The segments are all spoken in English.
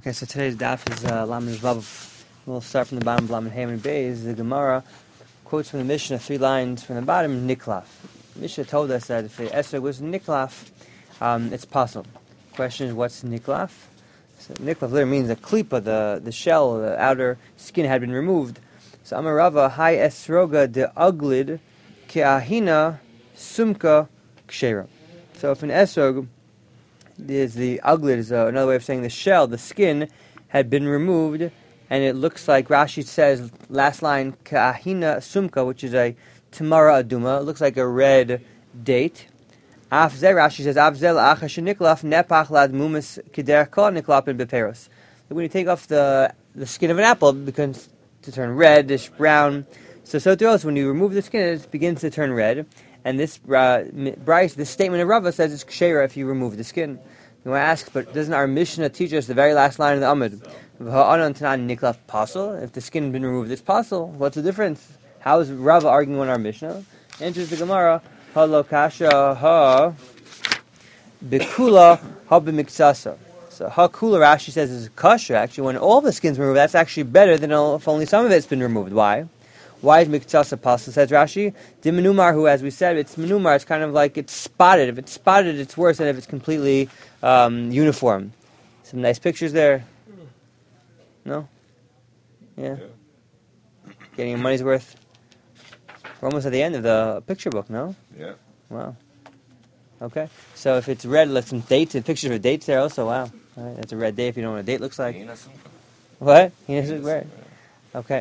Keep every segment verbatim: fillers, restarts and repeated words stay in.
Okay, so today's daf is uh, Lamed Vav. We'll start from the bottom of Lamed Haman Beis. The Gemara quotes from the Mishnah three lines from the bottom, Niklaf. Mishnah told us that if the Esrog was Niklaf, um, it's possible. Question is, what's Niklaf? So Niklaf literally means a klipa, the, the shell, the outer skin had been removed. So Amarava, Hai Esroga de Uglid Ke'ahina Sumka Kshera. So if an Esrog is the uglid is uh, another way of saying the shell, the skin had been removed, and it looks like Rashi says last line ka'ahina sumka, which is a tamara aduma. It looks like a red date. Afze Rashi says afzel achash niklaf nepach lad mumis kider kol niklapin beperos. When you take off the the skin of an apple, it begins to turn reddish brown. So so too when you remove the skin, it begins to turn red. And this uh, Bryce, this statement of Rava says it's kshera if you remove the skin. You want to ask, but doesn't our Mishnah teach us the very last line of the Amud? Niklaf pasul. If the skin has been removed, it's pasul. What's the difference? How is Rava arguing on our Mishnah? Enters the Gemara. Ha lo kasha ha bikula ha b'miksasa. So ha kula Rashi says is kasha. Actually, when all the skin's removed, that's actually better than if only some of it's been removed. Why? Why is miktsasa pasul? Says Rashi, the menumar, who, as we said, it's menumar. It's kind of like it's spotted. If it's spotted, it's worse than if it's completely um, uniform. Some nice pictures there. No? Yeah. Getting your money's worth. We're almost at the end of the picture book, no? Yeah. Wow. Okay. So if it's red, let's some dates and pictures of dates there also. Wow. All right. That's a red day if you don't know what a date looks like. What? Red. Okay.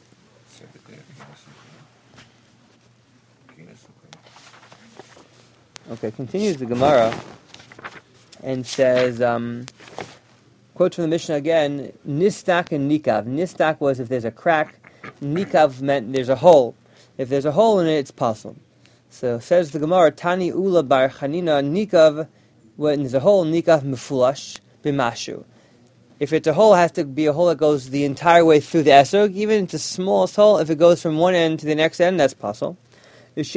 Okay, continues the Gemara and says, um, quote from the Mishnah again, Nistak and Nikav. Nistak was if there's a crack, Nikav meant there's a hole. If there's a hole in it, it's pasul. So says the Gemara, Tani Ula Bar Chanina Nikav, when there's a hole, Nikav Mefulash Bimashu. If it's a hole, it has to be a hole that goes the entire way through the esrog, even if it's the smallest hole. If it goes from one end to the next end, that's pasul. If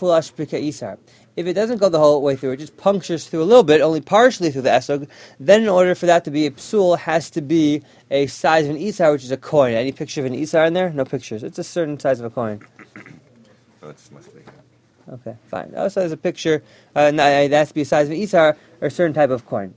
it doesn't go the whole way through, it just punctures through a little bit, only partially through the esrog, then in order for that to be a psul, it has to be a size of an isar, which is a coin. Any picture of an isar in there? No pictures. It's a certain size of a coin. Oh, it's must be. Okay, fine. Also, there's a picture, uh, that has to be a size of an isar, or a certain type of coin.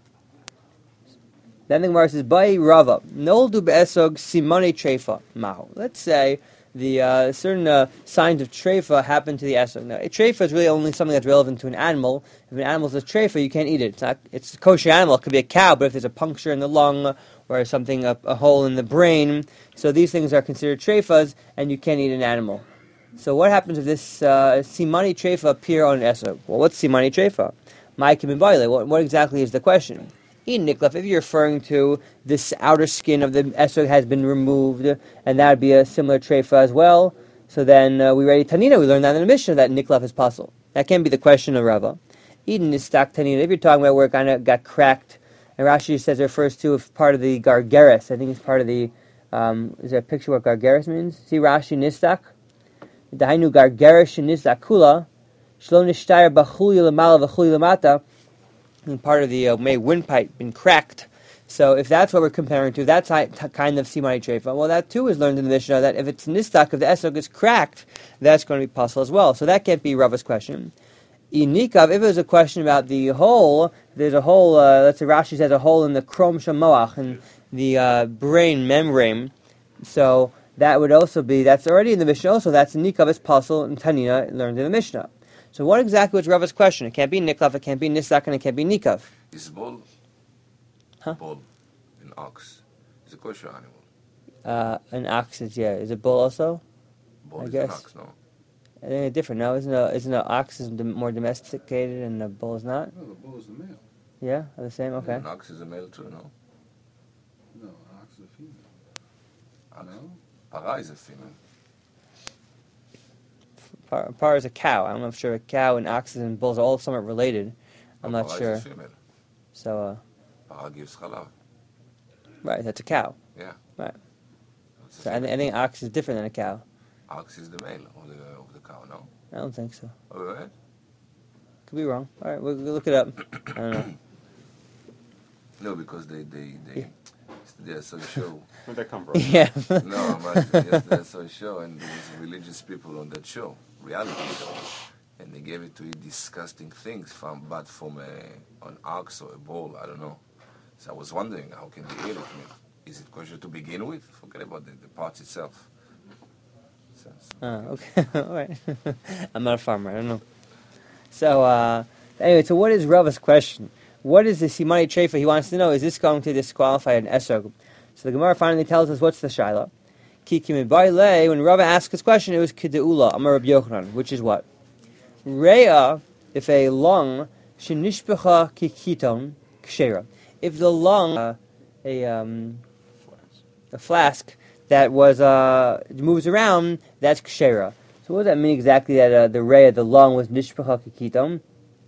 Then the Gemara says, Bai Rava, Noldu be'esrog simone trefa mahu. Let's say the uh, certain uh, signs of treifa happen to the esrog. Now, a treifa is really only something that's relevant to an animal. If an animal is a treifa, you can't eat it. It's not. It's a kosher animal. It could be a cow, but if there's a puncture in the lung or something, a, a hole in the brain, so these things are considered treifas, and you can't eat an animal. So what happens if this uh, simani treifa appear on an esrog? Well, what's simani treifa? What, what exactly is the question? In Niklaf, if you're referring to this outer skin of the esrog has been removed, and that would be a similar treifa as well, so then uh, we ready Tanina, we learned that in the Mishnah, that Niklaf is possible. That can be the question of Rava. Eden is stak Tanina, if you're talking about where it kind of got cracked, and Rashi says it refers to if part of the gargeris, I think it's part of the, um, is there a picture what gargeris means? See Rashi nistak? Dahainu gargeris nistak kula, shlo nishtayr b'chuli l'mala v'chuli l'mata, and part of the uh, may windpipe been cracked. So if that's what we're comparing to, that's kind of simani treifa. Well, that too is learned in the Mishnah that if it's nistak, if the esrog is cracked, that's going to be possible as well. So that can't be Rava's question. Inikav, if it was a question about the hole, there's a hole. Uh, let's say Rashi says a hole in the krom shamoach, in the uh, brain membrane. So that would also be that's already in the Mishnah. Also, that's nikav is pasul and Tanina learned in the Mishnah. So what exactly was Rava's question? It can't be niklav, it can't be nisak, and it can't be nikav. Is bull? Huh? Bull, an ox, is a kosher animal. Uh, an ox is, yeah. Is it bull also? Bull I is guess. an ox, no? I think it's different. No, isn't a, isn't an ox is more domesticated and the bull is not? No, the bull is the male. Yeah, are the same? Okay. An ox is a male too, no? No, ox is a female. Ox. No? Para is a female. Par, par is a cow. I'm not sure. A cow and oxes and bulls are all somewhat related. I'm no, not para sure. Is a female. So, uh, para gives chalav. right, that's a cow. Yeah. Right. That's So I, th- I think ox is different than a cow. Ox is the male of the of the cow, no? I don't think so. Oh, right? Could be wrong. All right, we'll, we'll look it up. I don't know. No, because they they they they're so show. Where'd that come from? Yeah. No, but yesterday I saw a show and there was religious people on that show, reality show, and they gave it to eat disgusting things from, but from a, an ox or a bull, I don't know. So I was wondering, how can they eat it? I mean, is it kosher to begin with? Forget about the, the parts itself. So, so, Oh, okay. All right. I'm not a farmer. I don't know. So, uh, anyway, so what is Rava's question? What is the Simani Treifa? He wants to know, is this going to disqualify an Esrog? So the Gemara finally tells us what's the Shaila. Ki kimibai when Rava asked his question, it was Kideula, Amar Rabbi Yochanan, which is what? Rea, if a lung, Shenishpecha kikiton, kshera. If the lung, uh, a, um, a flask that was uh, moves around, that's kshera. So what does that mean exactly that uh, the Rea, the lung, was Nishpecha kikiton?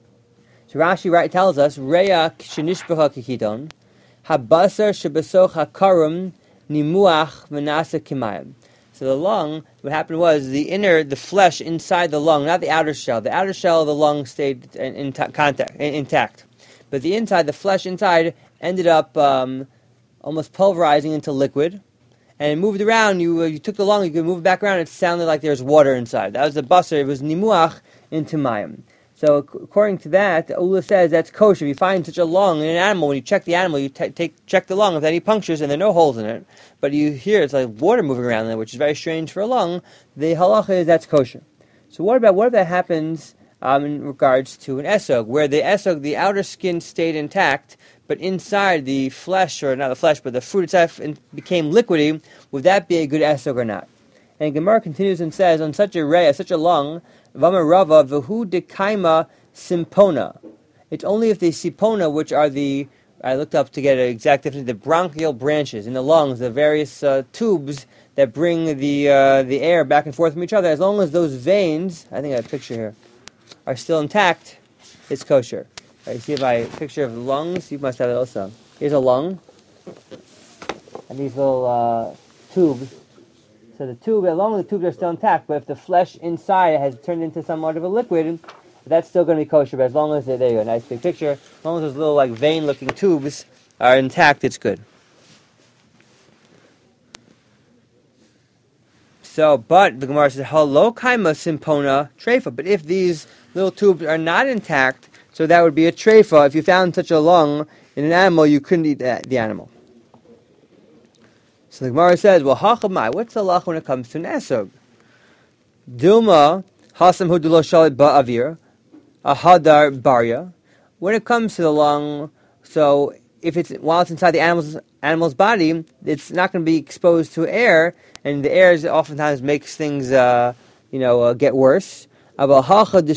So Rashi right tells us, Reya shenishpecha kikiton, habasar shebesoch hakarum nimuach v'nasa kimayim. So the lung, what happened was the inner, the flesh inside the lung, not the outer shell. The outer shell of the lung stayed in, in contact, in, intact, but the inside, the flesh inside, ended up um, almost pulverizing into liquid, and it moved around. You uh, you took the lung, you could move it back around. It sounded like there was water inside. That was the basar. It was nimuach into mayim. So according to that, Ula says that's kosher. If you find such a lung in an animal, when you check the animal, you t- take check the lung. If any punctures and there are no holes in it, but you hear it's like water moving around there, which is very strange for a lung, the halacha is that's kosher. So what about what if that happens um, in regards to an esog, where the esog, the outer skin stayed intact, but inside the flesh, or not the flesh, but the fruit itself became liquidy? Would that be a good esog or not? And Gemara continues and says, on such a ray, such a lung, Vama Rava v'hu dekaima simpona. It's only if the sipona, which are the, I looked up to get an exact definition, the bronchial branches in the lungs, the various uh, tubes that bring the uh, the air back and forth from each other, as long as those veins, I think I have a picture here, are still intact, it's kosher. Right, you see my picture of the lungs? You must have it also. Here's a lung, and these little uh, tubes. So the tube, as long as the tubes are still intact, but if the flesh inside has turned into somewhat of a liquid, that's still going to be kosher. But as long as, there you go, nice big picture, as long as those little like vein-looking tubes are intact, it's good. So, but the Gemara says, "Halo kaima simpona treifa." But if these little tubes are not intact, so that would be a treifa. If you found such a lung in an animal, you couldn't eat the, the animal. So the Gemara says, well, hachamai, what's the halacha when it comes to an esog? Dilma hasam hudulo shalit ba'avir, a hadar barya. When it comes to the lung, so if it's while it's inside the animal's animal's body, it's not going to be exposed to air, and the air is oftentimes makes things, uh, you know, uh, get worse. But when it comes to the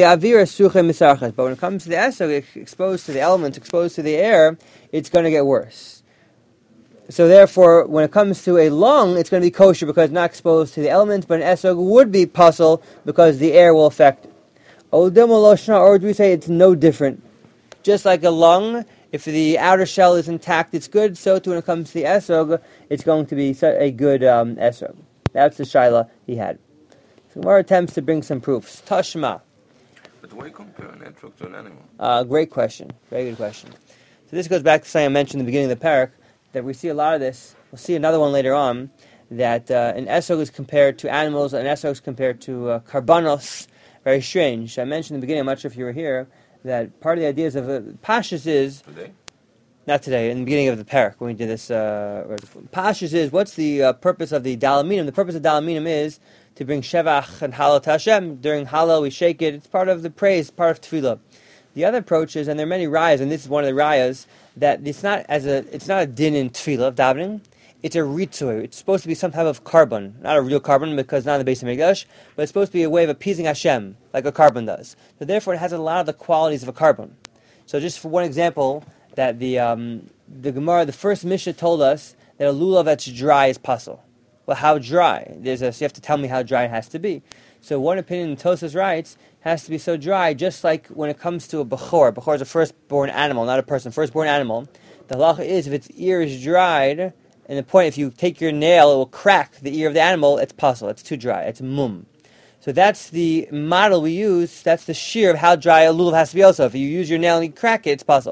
esog, exposed to the elements, exposed to the air, it's going to get worse. So therefore, when it comes to a lung, it's going to be kosher because it's not exposed to the elements, but an esog would be puzzle because the air will affect it. Or do we say it's no different? Just like a lung, if the outer shell is intact, it's good. So too when it comes to the esog, it's going to be a good um, esog. That's the shaila he had. So more attempts to bring some proofs. Tashma. But why compare an etrog to an animal? Uh, great question. Very good question. So this goes back to something I mentioned in the beginning of the parak, that we see a lot of this. We'll see another one later on, that uh, an esog is compared to animals, and an esog is compared to uh, karbanos. Very strange. I mentioned in the beginning, I'm not sure if you were here, that part of the ideas of uh, Pashas is... Today? Not today, in the beginning of the parak, when we did this... Uh, Pashas is, what's the uh, purpose of the Dalaminim? The purpose of Dalaminim is to bring Shevach and Halal to Hashem. During Halal, we shake it. It's part of the praise, part of Tefillah. The other approach is, and there are many rayas, and this is one of the rayas, that it's not as a it's not a din in tefillah of davening. It's a ritzui. It's supposed to be some type of carbon, not a real carbon because not in the base of Mikdash, but it's supposed to be a way of appeasing Hashem, like a carbon does. So therefore, it has a lot of the qualities of a carbon. So just for one example, that the um, the Gemara, the first Mishnah told us that a lulav that's dry is pasul. Well, how dry? There's a, so you have to tell me how dry it has to be. So one opinion, Tosas writes, has to be so dry, just like when it comes to a bechor. Bechor is a firstborn animal, not a person. Firstborn animal. The halacha is, if its ear is dried, and the point, if you take your nail, it will crack the ear of the animal, it's pasul. It's too dry. It's mum. So that's the model we use. That's the shear of how dry a lulav has to be also. If you use your nail and you crack it, it's pasul.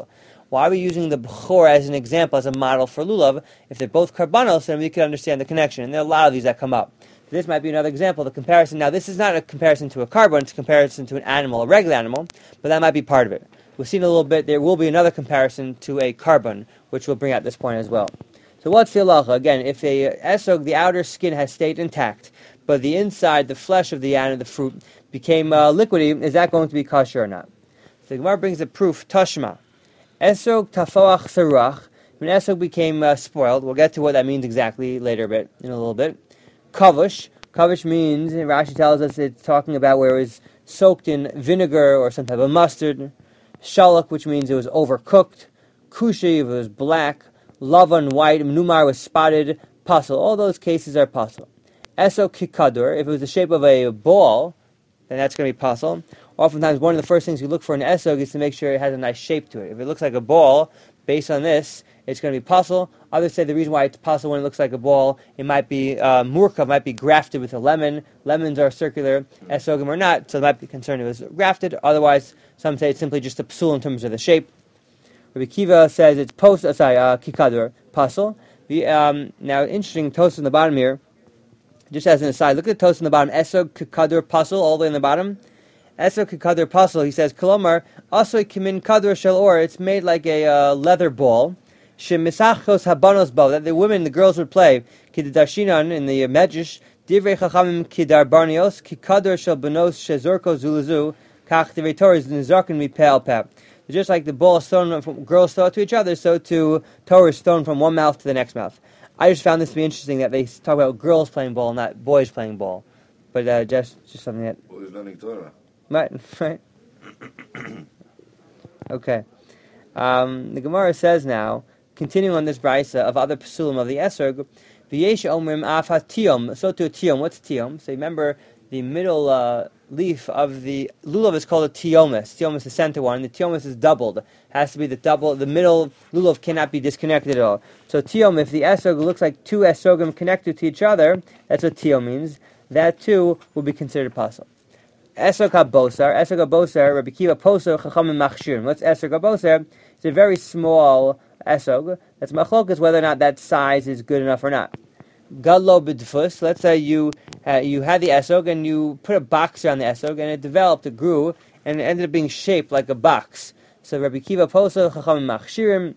Why are we using the bechor as an example, as a model for lulav? If they're both karbanos, then we can understand the connection. And there are a lot of these that come up. This might be another example, the comparison. Now, this is not a comparison to a carbon, it's a comparison to an animal, a regular animal, but that might be part of it. We've seen a little bit, there will be another comparison to a carbon, which we'll bring out this point as well. So what's the halacha? Again, if a esog, the outer skin has stayed intact, but the inside, the flesh of the animal, the fruit, became uh, liquidy, is that going to be kosher or not? So the Gemara brings a proof, Tashma. Esog tafoach sarach. When esog became uh, spoiled, we'll get to what that means exactly later a bit, in a little bit. Kavush. Kavush means, and Rashi tells us it's talking about where it was soaked in vinegar or some type of mustard. Shalak, which means it was overcooked. Kushi, if it was black. Lavan, white. Mnumar was spotted. Pasul. All those cases are pasul. Esog kikadur, if it was the shape of a ball, then that's going to be pasul. Oftentimes, one of the first things you look for in esog is to make sure it has a nice shape to it. If it looks like a ball, based on this, it's going to be pasul. Others say the reason why it's pasul when it looks like a ball, it might be uh, murka, might be grafted with a lemon. Lemons are circular, esogim are not, so they might be concerned if it was grafted. Otherwise, some say it's simply just a psul in terms of the shape. Rabbi Kiva says it's post, uh, sorry, uh, kikadur, pasul. The, um, now, interesting toast in the bottom here. Just as an aside, look at the toast in the bottom. Esog kikadur pasul, all the way in the bottom. Esog kikadur pasul, he says, Kolomar, asoy kimin kadur shel or, it's made like a uh, leather ball. Shemisachos habanos bo, that the women, the girls would play. Kidarshinan, in the Medrash, divrei chachamim kidar barnios, kikadur shel banos shezorko zuluzu, kach divrei Torah nizarkin mi pe'al pe. Just like the ball is thrown from girls throw it to each other, so too Torah is thrown from one mouth to the next mouth. I just found this to be interesting that they talk about girls playing ball, not boys playing ball. But uh, just just something that... Boys learning Torah. Right, right. Okay. Um, the Gemara says now, continuing on this brisa of other psulim of the esrog, v'yesh omrim af ha-tiyom, so to a tiyom. What's tiyom? So remember, the middle uh, leaf of the lulav is called a tiomus. Tiomus is the center one. The tiomus is doubled. It has to be the double. The middle lulav cannot be disconnected at all. So tiom, if the esrog looks like two esrogim connected to each other, that's what tiom means. That too will be considered pasul. Esrog habosar, esrog habosar, Rabbi Kiva posar chachamim machshirim. What's esrog habosar? It's a very small esrog. That's machlokas whether or not that size is good enough or not. Gadlo b'dfus. Let's say you uh, you had the esrog and you put a box around the esrog and it developed, it grew, and it ended up being shaped like a box. So Rabbi Kiva posar chachamim machshirim.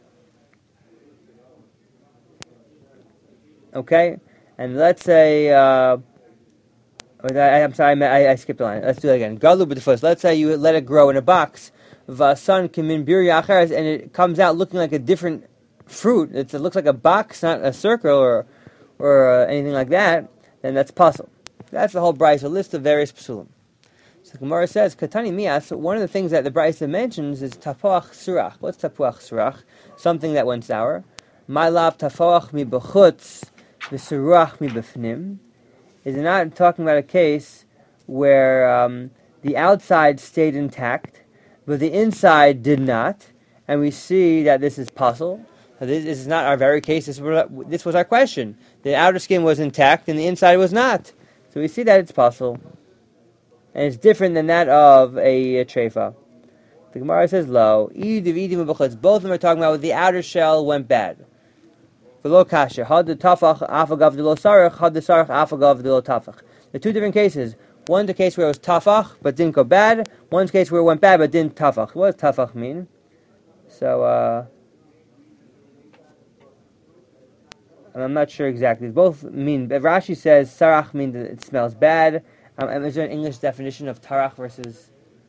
Okay, and let's say. Uh, I, I'm sorry, I, I skipped a line. Let's do that again. Gadlu b'dfus. Let's say you let it grow in a box. Vasan kimin biri acheres, and it comes out looking like a different fruit. It's, it looks like a box, not a circle or or uh, anything like that. Then that's pasul. That's the whole brisa, a list of various psulim. So the Gemara says, Katani mias. One of the things that the brisa mentions is tapoach surach. What's tapoach surach? Something that went sour. My lav tapoach mi b'chutz v'surach mi b'fnim. Is not talking about a case where um, the outside stayed intact, but the inside did not, and we see that this is pasul. This, this is not our very case. This was, this was our question. The outer skin was intact, and the inside was not. So we see that it's pasul, and it's different than that of a, a treifa. The Gemara says, "Lo, both of them are talking about the outer shell went bad." The two different cases. One's a case where it was tafach but didn't go bad. One's a case where it went bad but didn't tafach. What does tafach mean? So, uh, I'm not sure exactly. Both mean. Rashi says sarach means that it smells bad. Um, and is there an English definition of tarach versus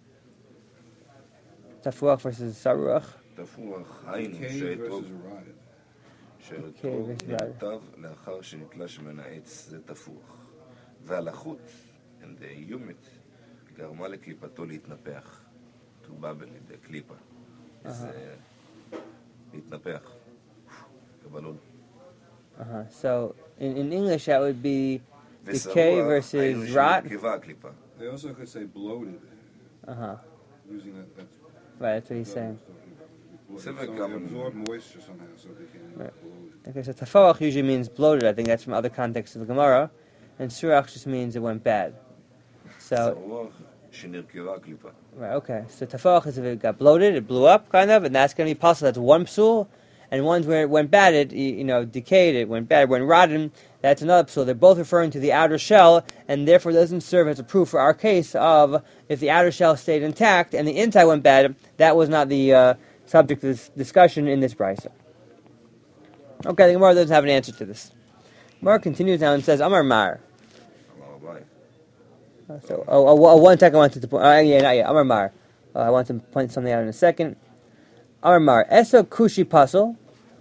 tafuach versus saruach? Tafuach, היינו versus rotted. שהאתרוג נרטב לאחר שנתלש מן העץ, זה תפוח. והלחות, and the humid, גרמה לקליפתו להתנפח. To bubble, the klipa. זה להתנפח. כבלון. Uh-huh. So, in, in English, that would be decay versus rot. They also could say bloated. Uh-huh. Using that, that's right, that's what he's saying. So they absorb moisture somehow, so they can right. bloat. Okay, so tafawach usually means bloated. I think that's from other contexts of the Gemara. And surach just means it went bad. So, שנרכבה הקליפה. Right, okay. So tafach is if it got bloated, it blew up, kind of, and that's going to be possible. That's one psul. And ones where it went bad, it, you know, decayed, it went bad, it went rotten, that's another psul. They're both referring to the outer shell, and therefore doesn't serve as a proof for our case of if the outer shell stayed intact and the inside went bad, that was not the uh, subject of this discussion in this brisa. Okay, the Gemara doesn't have an answer to this. Gemara continues now and says, Amar Mar. אמר אביי. So, oh, oh, oh, one second, I wanted to point, uh, yeah, not yet, Amar Mar. Uh, I want to point something out in a second. Amar Mar, Eso Kushi Puzzle.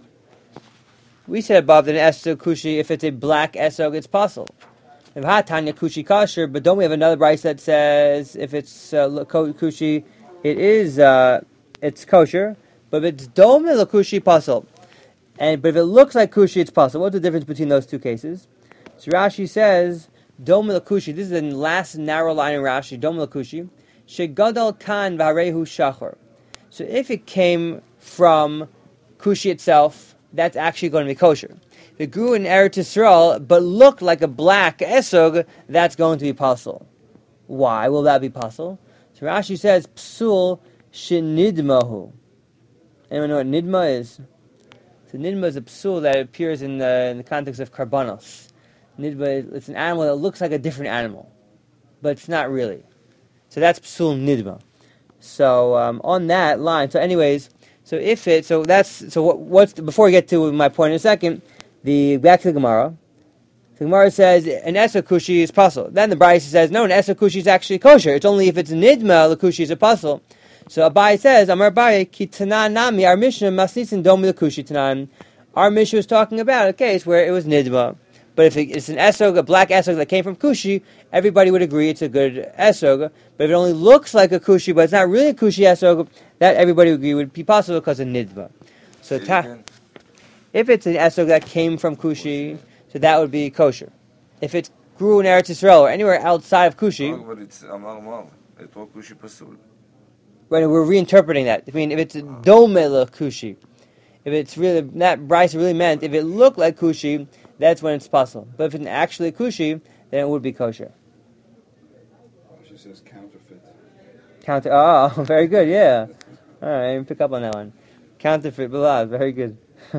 We said above that an Esog Kushi, if it's a black Esog, it's puzzle. If Hatanya Kushi Kosher, but don't we have another Bryce that says if it's uh, Kushi, it is, uh, it's kosher, but if it's Dome Kushi puzzle. And but if it looks like Kushi, it's puzzle. What's the difference between those two cases? So Rashi says, Dome Kushi, this is the last narrow line in Rashi, Dome Kushi, Shegadal Kan Varehu Shachor. So if it came from Kushi itself, that's actually going to be kosher. If it grew in Eretz Yisrael, but looked like a black esog, that's going to be pasul. Why will that be pasul? So Rashi says, psul shenidmahu. Anyone know what nidma is? So nidma is a psul that appears in the, in the context of karbanos. Nidma is it's an animal that looks like a different animal, but it's not really. So that's psul nidma. So um, on that line, so anyways, so if it, so that's, so what, what's, the, before we get to my point in a second, the, back to the Gemara, the Gemara says, an Esog Kushi is puzzle. Then the Brisa says, no, an Esog Kushi is actually kosher. It's only if it's Nidma, the Kushi is a puzzle. So Abai says, Amar Abai, ki tanan nami, our Mishnah, masnisin domi the Kushi tanan. Our Mishnah was talking about a case where it was Nidma. But if it's an Esog, a black Esog that came from Kushi, everybody would agree it's a good Esog. But if it only looks like a Kushi, but it's not really a Kushi Esog, that everybody would agree would be possible because of Nidma. So ta- if it's an Esog that came from Kushi, so that would be kosher. If it grew in Eretz Yisrael or anywhere outside of Kushi, but it's אמר מר, אתו Kushi פסול. Right, we're reinterpreting that. I mean, if it's a domela Kushi, if it's really, that Bryce really meant, if it looked like Kushi, that's when it's possible. But if it's actually Kushi, then it would be kosher. She says counterfeit. Counter. Oh, very good. Yeah. All right, pick up on that one. Counterfeit balad. Very good.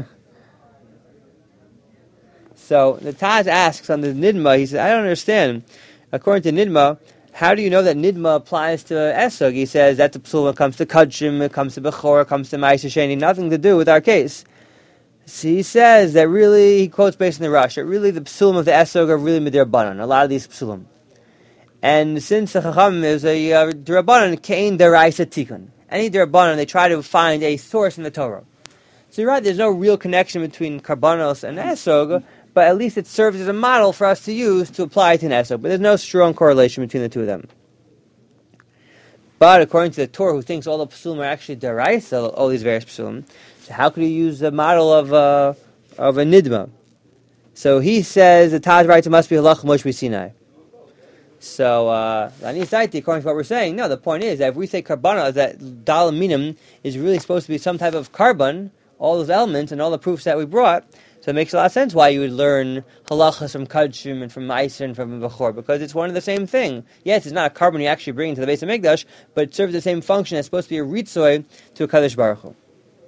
So the Taz asks on the Nidma. He says, "I don't understand. According to Nidma, how do you know that Nidma applies to Esog?" He says that's a psul when it comes to Kudshim, it comes to Bechor, it comes to Ma'aseh Sheni. Nothing to do with our case. So he says that really, he quotes based on the Rashi, really the psulim of the Esog are really midrabanan. A lot of these psulim. And since the Chacham is a uh, Durabanan, Kain Deraisa Tikun. Any Durabanan, they try to find a source in the Torah. So you're right, there's no real connection between Karbanos and Esog, but at least it serves as a model for us to use to apply to an Esog. But there's no strong correlation between the two of them. But according to the Torah, who thinks all the Psulim are actually Deraisa, all these various Psulim, so how could he use the model of, uh, of a Nidma? So he says the Taj writes it must be Halach Moshe Sinai. So, uh, according to what we're saying, no, the point is that if we say karbana, that dal minim is really supposed to be some type of carbon, all those elements and all the proofs that we brought, so it makes a lot of sense why you would learn halachas from Kadshim and from Ma'aser and from Bechor, because it's one of the same thing. Yes, it's not a carbon you actually bring into the base of Mikdash, but it serves the same function. It's supposed to be a ritzoy to a Kadosh Baruch Hu.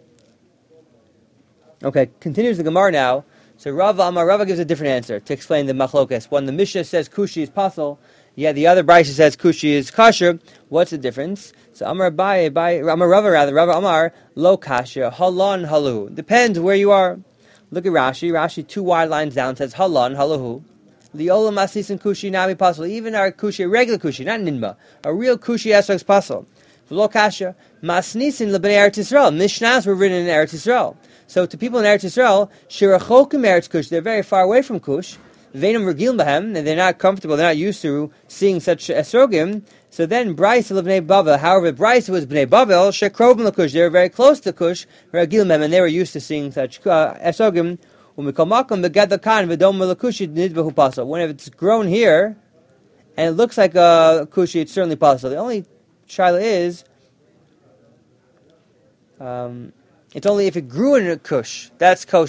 Okay, continues the Gemara now. So Rava Amar, Rava gives a different answer to explain the machlokas. When the Mishnah says Kushi is pasul, yeah, the other Brisa says Kushi is kosher. What's the difference? So Amar Abai, Abai, Amar Rava rather, Rava Amar, lo kasha, halon haluhu. Depends where you are. Look at Rashi. Rashi, two wide lines down, says halon haluhu. Liola masis and Kushi nami pasul. Even our Kushi, a regular Kushi, not Ninba, a real Kushi esrog pasul. Lo kasha, masnisin lebnei Eretz Yisrael. Mishnahs were written in Eretz Yisrael. So to people in Eretz Yisrael, shirachokim Eretz Kush, they're very far away from Kush. Veinam regil bahem, and they're not comfortable, they're not used to seeing such esrogim. So then, Bryce of Bnei Bavel, however, Bryce was Bnei Bavel, shekrovim l'Kush, they were very close to Kush, regil bahem, and they were used to seeing such uh, esrogim. Umikol makom begad kan v'dom l'Kushi nidvahu pasal. When it's grown here, and it looks like a Kushi, it's certainly possible. The only shaila is, um, it's only if it grew in a Kush, that's kosher.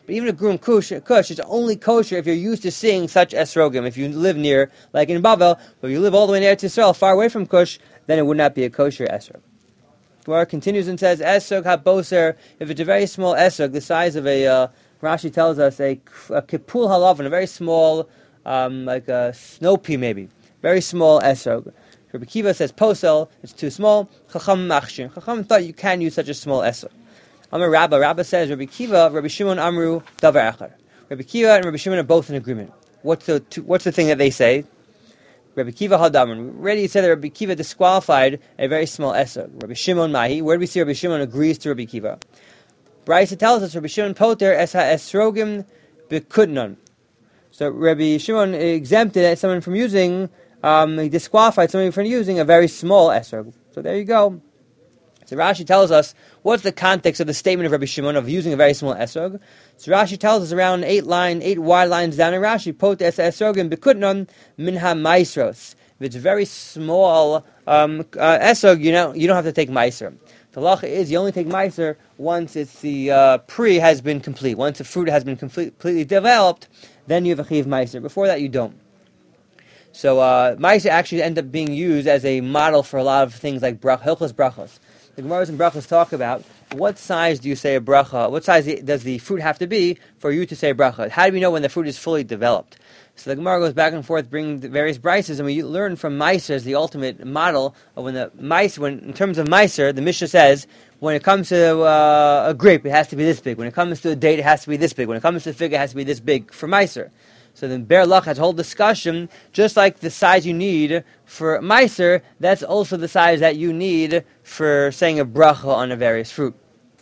But even a Grum Kush, kush is only kosher if you're used to seeing such esrogim. If you live near, like in Bavel, but if you live all the way in Eretz Yisrael, far away from Kush, then it would not be a kosher esrog. Gemara continues and says, esrog haboser, if it's a very small esrog, the size of a, uh, Rashi tells us, a, a kipul halavan, a very small, um, like a snow pea maybe, very small esrog. Rabbi Kiva says, posel, it's too small, chacham machshin. Chacham thought you can use such a small esrog. Amar Rabba, Rabba says, Rabbi Kiva, Rabbi Shimon Amru, davar echad. Rabbi Kiva and Rabbi Shimon are both in agreement. What's the what's the thing that they say? Rabbi Kiva hadaman. Already said that Rabbi Kiva disqualified a very small esrog. Rabbi Shimon mahi. Where do we see Rabbi Shimon agrees to Rabbi Kiva? Brisa tells us Rabbi Shimon poter es ha-esrogim bekudnon. So Rabbi Shimon exempted someone from using, um, he disqualified someone from using a very small esrog. So there you go. So Rashi tells us, what's the context of the statement of Rabbi Shimon of using a very small esrog? So Rashi tells us around eight line, eight wide lines down in Rashi, pot es esrogim bekudnon min ha-maisros. If it's a very small um, uh, esrog, you know, you don't have to take meiser. The halacha is you only take meiser once it's the uh, pre has been complete. Once the fruit has been complete, completely developed, then you have a chiv meiser. Before that, you don't. So uh, meiser actually ends up being used as a model for a lot of things like brach, hilchos brachos. The Gemaras and brachos talk about what size do you say a bracha, what size does the fruit have to be for you to say a bracha? How do we know when the fruit is fully developed? So the Gemara goes back and forth, bringing the various brises, and we learn from Meiser as the ultimate model of when the Meiser, when in terms of Meiser, the Mishnah says, when it comes to uh, a grape, it has to be this big. When it comes to a date, it has to be this big. When it comes to a fig, it has to be this big for Meiser. So the Ber Lach has a whole discussion, just like the size you need for Meiser, that's also the size that you need for saying a bracha on a various fruit.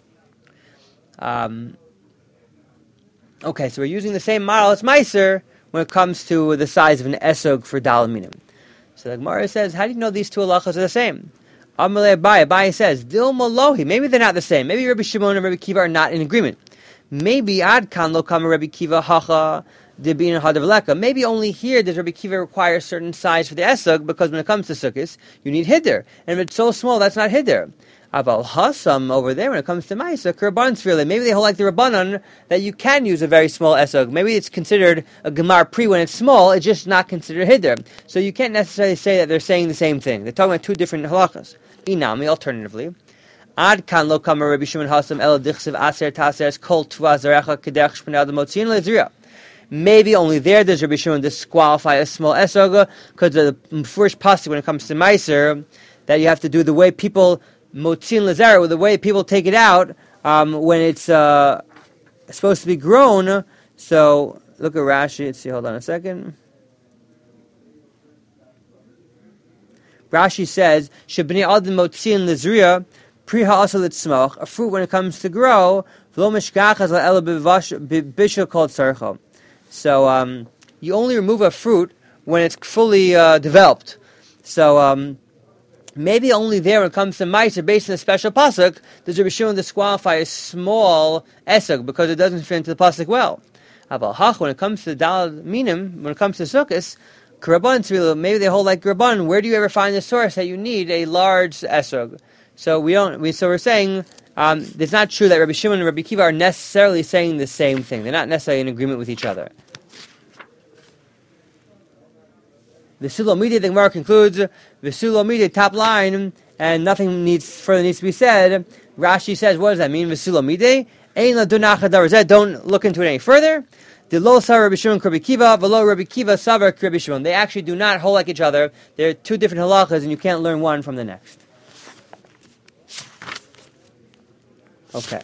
Um, okay, so we're using the same model as Meiser when it comes to the size of an esrog for Dal Minim. So the Gemara says, how do you know these two halachas are the same? Amalei Abaye, Abaye says, Dil Malohi, maybe they're not the same. Maybe Rabbi Shimon and Rabbi Kiva are not in agreement. Maybe Ad Kan Lo Kama Rabbi Kiva Hacha Debin Hadav. Maybe only here does Rabbi Kiva require a certain size for the esrog, because when it comes to sukkahs, you need hiddur. And if it's so small, that's not hiddur. Aval Hasam over there, when it comes to Maisa, Kurban Tzvila. Maybe they hold like the Rabbanon that you can use a very small esrog. Maybe it's considered a Gemar Pri when it's small, it's just not considered hiddur. So you can't necessarily say that they're saying the same thing. They're talking about two different halachas. Inami, alternatively. Ad kan lo kama Rabbi Shimon Hasam el dichsev aser taser kol tva zarecha kedech shpenad motzin lezriya. Maybe only there does Rabbi Shimon disqualify a small esrog, because the first pasuk when it comes to Meiser, that you have to do the way people motzin lezera, the way people take it out um, when it's uh, supposed to be grown. So look at Rashi. Let's see. Hold on a second. Rashi says, "Shebnei adam motzin lezria pri ha'asal litzmach." A fruit when it comes to grow, v'lo mishkachas la'ela b'bishul called tzarcha. So um, you only remove a fruit when it's fully uh, developed. So um, maybe only there when it comes to Meiser, based on a special pasuk, does Rabbi Shimon disqualify a small esrog because it doesn't fit into the pasuk well. Aval hach, when it comes to Dal Minim, when it comes to Sukkos, K'Rabban, maybe they hold like K'Rabban. Where do you ever find the source that you need a large esrog? So we don't. We so we're saying um, it's not true that Rabbi Shimon and Rabbi Kiva are necessarily saying the same thing. They're not necessarily in agreement with each other. The Sulomide, the Gemara concludes, the Sulomide, top line, and nothing needs further needs to be said. Rashi says, what does that mean? The Sulomide, don't look into it any further. The Lo Savar Rabbi Shimon Rabbi Kiva, Velo Rabbi Kiva Savar Rabbi Shimon. They actually do not hold like each other. They're two different halachas, and you can't learn one from the next. Okay.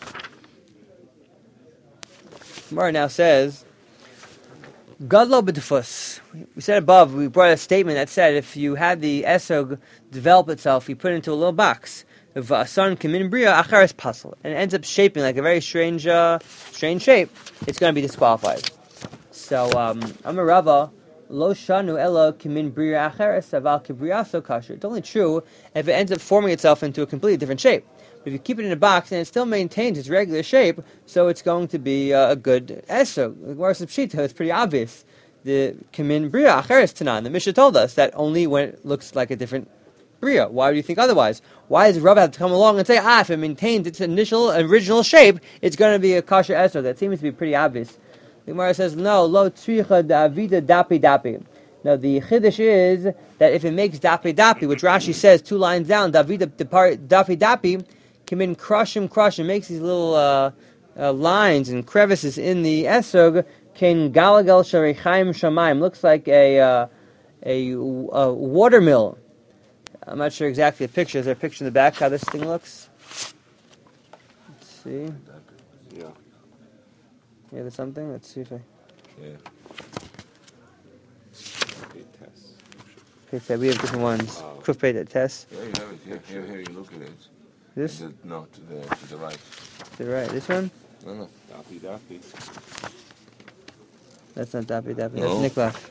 Gemara now says, Gadlo b'tefus. We said above, we brought a statement that said if you had the esrog develop itself, you put it into a little box. If a son kamin bria acharis pasel, and it ends up shaping like a very strange, uh, strange shape, it's going to be disqualified. So, um, Amar Rava, lo shanu ela kamin bria acharis aval kibriaso kasher. It's only true if it ends up forming itself into a completely different shape. If you keep it in a box and it still maintains its regular shape, so it's going to be uh, a good esrog. The Gemara says pshita, it's pretty obvious. The kamin bria acheres tanan, the Mishnah told us that only when it looks like a different bria. Why do you think otherwise? Why does Rav have to come along and say, ah, if it maintains its initial, original shape, it's going to be a kosher esrog? That seems to be pretty obvious. The Gemara says, no, lo tzricha davida dapi dapi. Now, the chiddush is that if it makes dapi dapi, which Rashi says two lines down, davida dapi dapi, come in, crush him, crush him, makes these little uh, uh, lines and crevices in the esrog, ken galagal sharechaim shamayim, looks like a, uh, a, a watermill. I'm not sure exactly the picture. Is there a picture in the back how this thing looks? Let's see. Yeah. Yeah, there's something. Let's see if I... Yeah. Okay, so we have different ones. Oh. Proof paid at test. Yeah, you have it. Here, here, here, you look at it. This? The, no, to the, to the right. To the right. This one? No, no. Daffy Daffy. That's not Dappy Dappy. No. That's Niklach.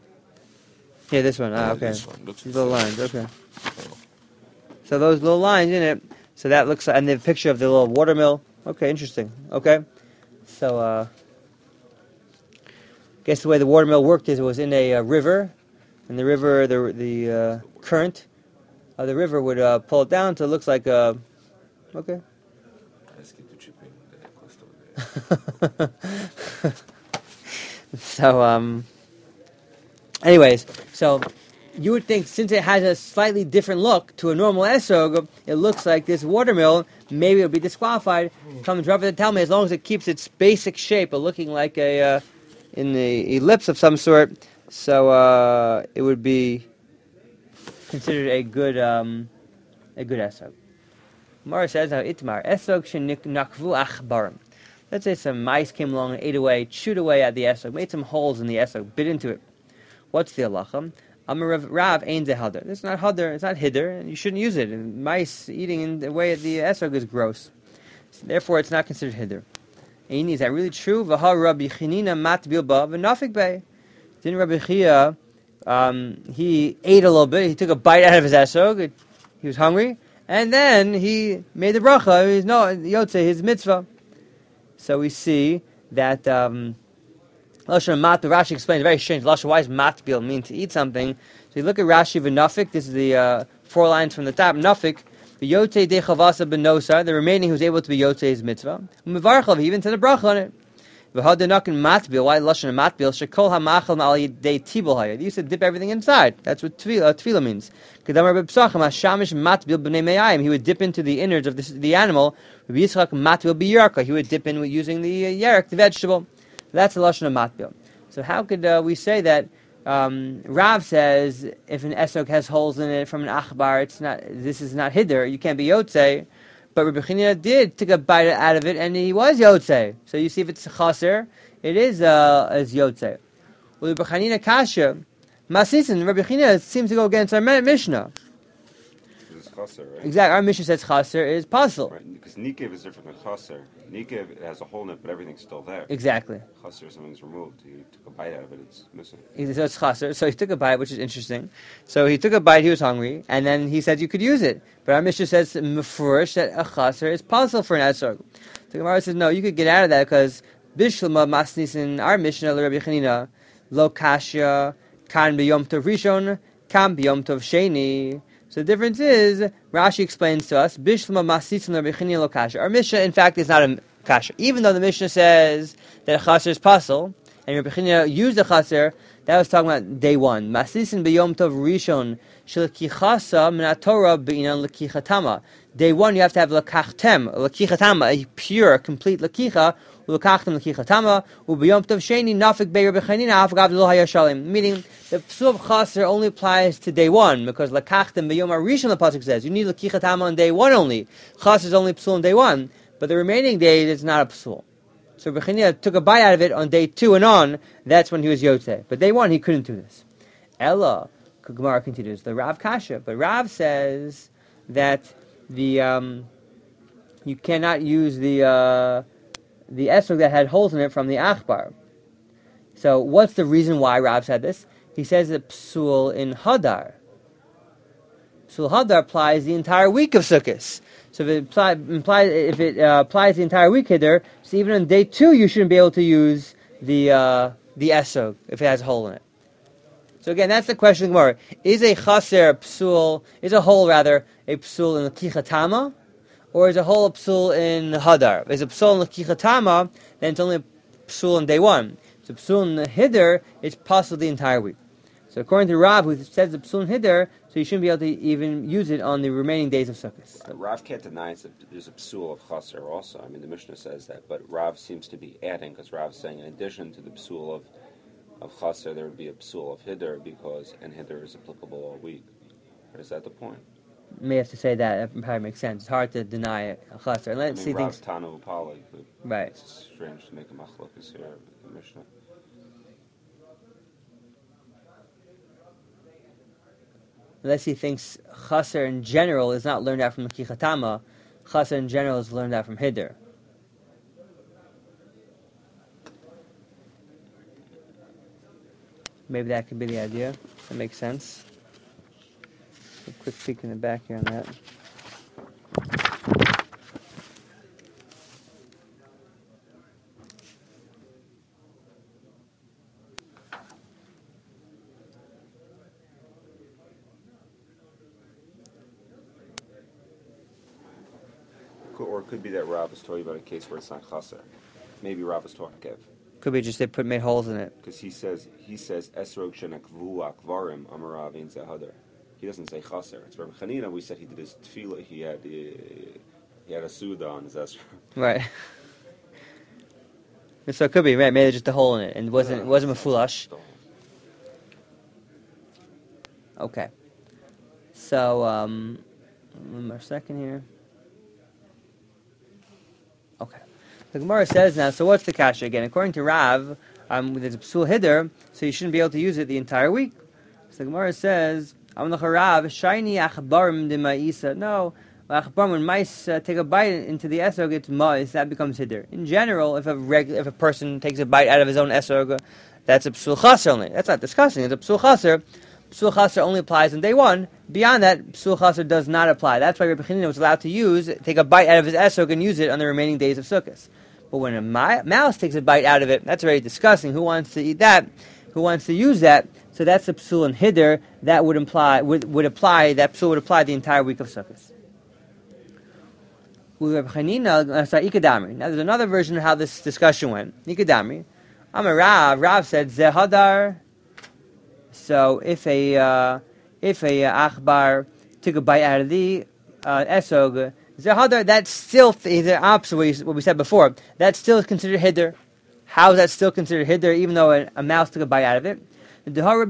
Yeah, this one. Ah, Yeah, okay. this one. Looks These little the lines. same. Okay. Oh. So those little lines in it. So that looks like, and the picture of the little watermill. Okay, interesting. Okay. So, uh, I guess the way the watermill worked is it was in a uh, river, and the river, the the uh, current of the river would uh, pull it down, so it looks like uh, okay. Ask it to chip in the cost of the... So, um, anyways, so you would think since it has a slightly different look to a normal esrog, it looks like this watermill, maybe it would be disqualified. Comes Rav to tell me, as long as it keeps its basic shape of looking like a uh, in the ellipse of some sort, so uh, it would be considered a good um, a good esrog. Mara says, "Now itmar esrog shenakvu achbarim." Let's say some mice came along and ate away, chewed away at the esrog, made some holes in the esrog, bit into it. What's the halacha? Amar Rav Rav ein ze hadar. It's not hadar. It's not hider, and you shouldn't use it. And mice eating in the way at the esrog is gross. So therefore, it's not considered hider. Eini, is that really true? V'ha Rabbi Chanina mat bilba v'nafik bei. Didn't Rabbi Chia, um, he ate a little bit. He took a bite out of his esrog. He was hungry, and then he made the bracha. He's no yotze his mitzvah. So we see that um, Lashon Matbil, Rashi explains very strange. Lashon, why does Matbil mean to eat something? So you look at Rashi v'nafik. This is the uh, four lines from the top. Nafik, v'yotei de chavasa b'nosar. The remaining who's able to be yotei his mitzvah. U'mivarchav, he even said a bracha on it. V'hadanakin Matbil. Why Lashon Matbil? Shekol hamachal ma'al de tibul hayad. You used to dip everything inside. That's what tefillah, uh, tefillah means. Kedamar b'psachim hashamish Matbil b'nei me'ayim. He would dip into the innards of this, the animal. Rabbi Yitzchak Matbil b'yarka. He would dip in with using the uh, yarek, the vegetable. That's the lashon of Matbil. So how could uh, we say that um, Rav says if an esrog has holes in it from an achbar, it's not. This is not hider. You can't be yotzei. But Rabbi Chanina did take a bite out of it, and he was yotzei. So you see, if it's chaser, it is uh, as yotzei. Well, Rabbi Chanina kasha masisin. Rabbi Chanina seems to go against our Mishnah. It's chaser, right? Exactly. Our Mishnah says chaser is puzzle. Right, because nikev is different than chaser. Nikev, it has a hole in it, but everything's still there. Exactly. Chaser, something's removed. You took a bite out of it, it's missing. So it's chaser. So he took a bite, which is interesting. So he took a bite, he was hungry, and then he said you could use it. But our Mishnah says mefurish that a chaser is puzzle for an esrog. The Gemara says no, you could get out of that because bishlama masnis in our Mishnah Rabbi Chanina lo kasha kan b'yom tov rishon kan b'yom tov sheni. So the difference is, Rashi explains to us, Bishlama Masitzin Rabbi Chanina lo kasha. Our Mishnah, in fact, is not a kasha. Even though the Mishnah says that a chaser is puzzle, and Rabbi Chanina used a chaser, that was talking about day one. Masitzin b'yom tov rishon shel kichasa min Torah b'inan lekichatama. Day one, you have to have lakachtem, lekichatama, a pure, complete lekicha, ulakachtem lekichatama, ub'yom tov sheni nafik bei Rabbi Chanina afagav lo hayashalim. Meaning, the psul of chaser only applies to day one, because lakachtem b'yom arishon, the pasuk says, you need lekichatama on day one only. Chaser is only psul on day one, but the remaining days, it's not a psul. So Rabbi Chanina took a bite out of it on day two and on, that's when he was yotzei. But day one, he couldn't do this. Ella, Gemara continues, the Rav kasha, but Rav says that the um, you cannot use the uh, the esrog that had holes in it from the achbar. So what's the reason why Rav said this? He says that psul in hadar. Psul hadar applies the entire week of Sukkot. So if it apply, implies if it uh, applies the entire week hider, so even on day two you shouldn't be able to use the uh, the esrog if it has a hole in it. So again, that's the question of Gemara. Is a chaser psul, is a hole rather, a psul in the kichatama, or is a hole a psul in hadar? If it's a psul in the kichatama, then it's only a psul on day one. So psul in the hider, it's possible the entire week. So according to Rav, who says the psul in hider, so you shouldn't be able to even use it on the remaining days of Sukkot. Uh, Rav can't deny it's a, there's a psul of chaser also. I mean, the Mishnah says that, but Rav seems to be adding, because Rav's saying in addition to the psul of of chaser, there would be a psul of hider, because, and hider is applicable all week. Or is that the point? May have to say that. That probably makes sense. It's hard to deny a chaser. Let's I mean, see Rav's things. Tana Upali, but Right. it's strange to make a machlokas here in the Mishnah. Unless he thinks chaser in general is not learned out from the kichatama, chaser in general is learned out from hider. Maybe that could be the idea. That makes sense. A quick peek in the back here on that. Or it could be that Rav is talking about a case where it's not chaser. Maybe Rav is talking Kev. Could be just they put made holes in it. Because he says, he says, Esrog shenakvu akvarim amarav in zehadar. He doesn't say chaser. It's Rabbi Chanina. We said he did his tefillah. He had uh, he had a suda on his esrog. Right. So it could be, right, maybe just a hole in it and it wasn't, it wasn't a fulash. Okay. So, um, one more second here. Okay. The Gemara says now, so what's the kasha again? According to Rav, um, there's a psul hider, so you shouldn't be able to use it the entire week. So the Gemara says, Am Rav, shiny achbarim de ma'isa. No, achbarim, when mice uh, take a bite into the esrog, it's ma'is, that becomes hider. In general, if a regu- if a person takes a bite out of his own esrog, that's a psul chaser only. That's not discussing, it's a psul chaser. Psul chaser only applies on day one. Beyond that, psul chaser does not apply. That's why Rebbe Chanina was allowed to use, take a bite out of his esrog and use it on the remaining days of Sukkot. But when a mi- mouse takes a bite out of it, that's very disgusting. Who wants to eat that? Who wants to use that? So that's a psul and hider. That would imply would, would apply. That psul would apply the entire week of Sukkot. With Rebbe Chanina, uh, sorry, ikadamri. Now there's another version of how this discussion went. Ikadamri. Amar Rav. Rav said zehadar. So if a uh, if a uh, achbar took a bite out of the uh, esog, zehadar, that's still the opposite of what we said before. That's still considered hider. How is that still considered hider, even though a, a mouse took a bite out of it? Because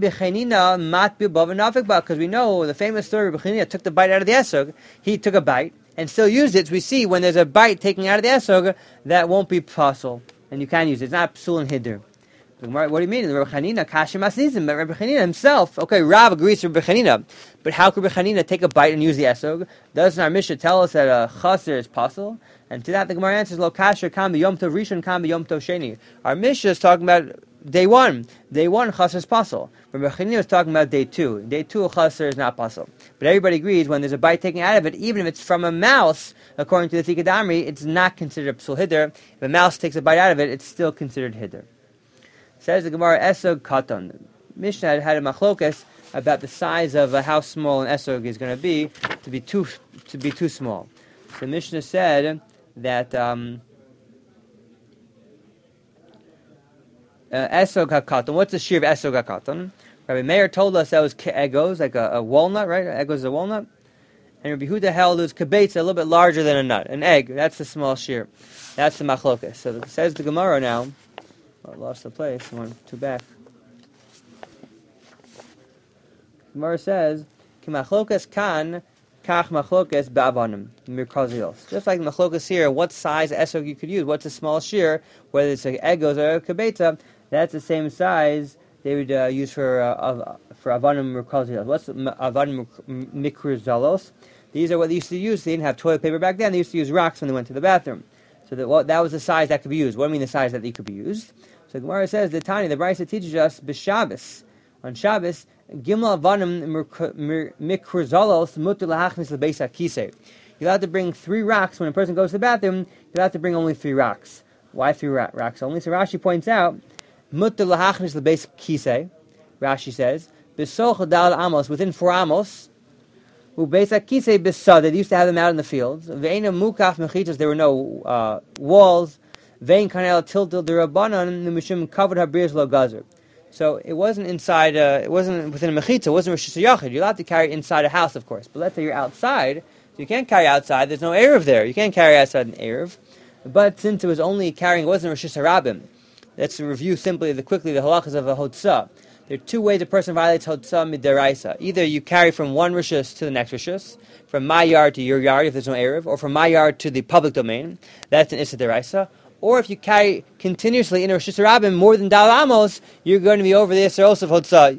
we know the famous story of Rebbe Chanina took the bite out of the esog. He took a bite and still used it. So we see when there's a bite taken out of the esog, that won't be possible, and you can use it. It's not psul and hider. What do you mean? Rebbe Chanina, Kashim Asnizim, but Rebbe Chanina himself, okay, Rav agrees with Rebbe Chanina, but how could Rebbe Chanina take a bite and use the esog? Doesn't our Mishnah tell us that a chaser is possible? And to that the Gemara answers, Lo kasher kam b'yom tov rishon kam b'yom tov sheni. Our Mishnah is talking about day one. Day one, chaser is possible. Rebbe Chanina is talking about day two. Day two, chaser is not possible. But everybody agrees when there's a bite taken out of it, even if it's from a mouse, according to the Tzika Damri, it's not considered psul hider. If a mouse takes a bite out of it, it's still considered hider. Says the Gemara, esog katan. Mishnah had a machlokas about the size of uh, how small an esog is going to be to be too to be too small. The Mishnah said that um, uh, esog hakatan. What's the shear of esog hakatan? Rabbi Meir told us that was ke'egos, like a, a walnut, right? Egos is a walnut. And Rabbi Huda held it was kibetz, a little bit larger than a nut, an egg. That's the small shear. That's the machlokas. So it says the Gemara now. Oh, I lost the place. One, two back. Gemara says, "Ki machlokas kan, kach machlokas ba'avanim mirkazios." Just like machlokas here, what size esog you could use? What's the small shear? Whether it's an egos or a kabeta, that's the same size they would uh, use for uh, for avanim mirkazios. What's avanim mikrozalos? These are what they used to use. They didn't have toilet paper back then. They used to use rocks when they went to the bathroom. So that, well, that was the size that could be used. What do I mean the size that they could be used? So Gemara says, the Tani, the Brisa teaches us, b'Shabbos, on Shabbos, Gimel avanim mikrozalos mutu lahachnis lebeis hakisei. You're allowed to bring three rocks when a person goes to the bathroom. You're allowed to bring only three rocks. Why three rocks only? So Rashi points out, mutu lahachnis lebeis kisei. Rashi says, B'soch dal amos, within four amos. Ubeisa kisei b'sad, they used to have them out in the fields. Ve'ena mukaf mechitos, there were no uh, walls. Ve'en kanel tiltil derabanan, the mishum covered habrias lo gazer. So it wasn't inside, uh, it wasn't within a mechitza, it wasn't Rosh Hashanah. You're allowed to carry inside a house, of course. But let's say you're outside, so you can't carry outside, there's no Erev there. You can't carry outside an Erev. But since it was only carrying, it wasn't Rosh Hashanah, let's review simply, the, quickly, the halachas of a hotzah. There are two ways a person violates hotzah midaraisa. Either you carry from one rishus to the next rishus, from my yard to your yard if there's no Erev, or from my yard to the public domain. That's an issa deraisa. Or if you carry continuously in a Rosh Hashanah more than Dal Amos, you're going to be over the Yisrael of Hotzah.